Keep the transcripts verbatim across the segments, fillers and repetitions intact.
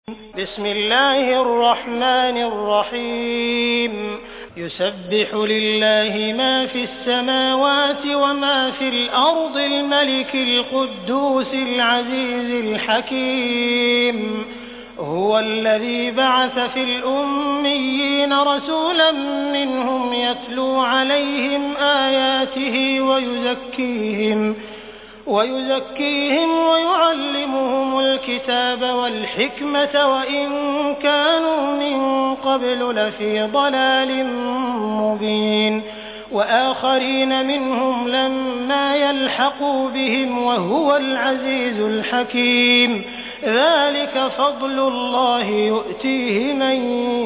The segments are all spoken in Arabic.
بسم الله الرحمن الرحيم يسبح لله ما في السماوات وما في الأرض الملك القدوس العزيز الحكيم هو الذي بعث في الأميين رسولا منهم يتلو عليهم آياته ويزكيهم ويزكيهم ويعلمهم الكتاب والحكمة وإن كانوا من قبل لفي ضلال مبين وآخرين منهم لما يلحقوا بهم وهو العزيز الحكيم ذلك فضل الله يؤتيه من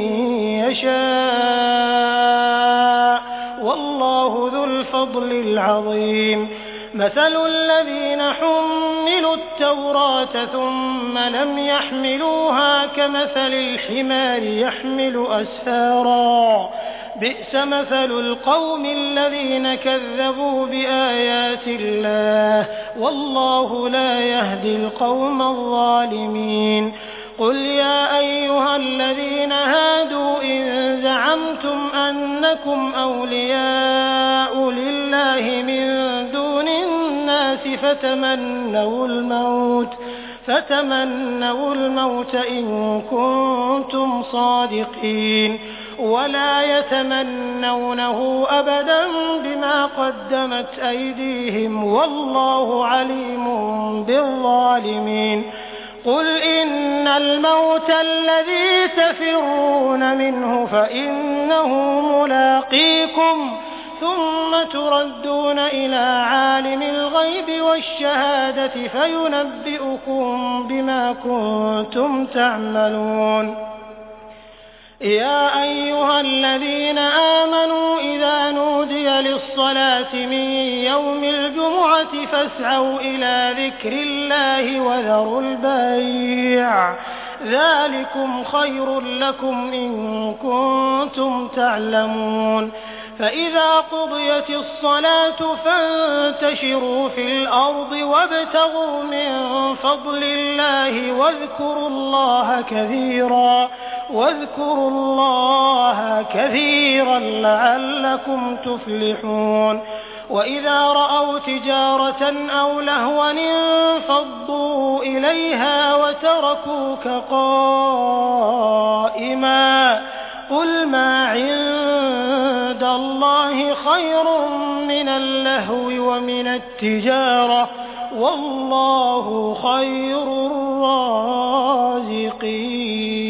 يشاء والله ذو الفضل العظيم مثل الذين حملوا التوراة ثم لم يحملوها كمثل الحمار يحمل أسفارا بئس مثل القوم الذين كذبوا بآيات الله والله لا يهدي القوم الظالمين قل يا أيها الذين هادوا إن زعمتم أنكم أولياء لله من دون الناس فتمنوا الموت فتمنوا الموت إن كنتم صادقين ولا يتمنونه أبدا بما قدمت أيديهم والله عليم بالظالمين قل إن الموت الذي تفرون منه فإنه ملاقيكم ثم تردون إلى عالم الغيب والشهادة فينبئكم بما كنتم تعملون يا أيها الذين آمنوا إذا نودي للصلاة من يوم الجمعة فاسعوا إلى ذكر الله وذروا البيع ذلكم خير لكم إن كنتم تعلمون فإذا قضيت الصلاة فانتشروا في الأرض وابتغوا من فضل الله واذكروا الله كثيرا واذكروا الله كثيرا لعلكم تفلحون وإذا رأوا تجارة أو لهوا انفضوا إليها وتركوك قائما قل ما عند الله خير من اللهو ومن التجارة والله خير الرازقين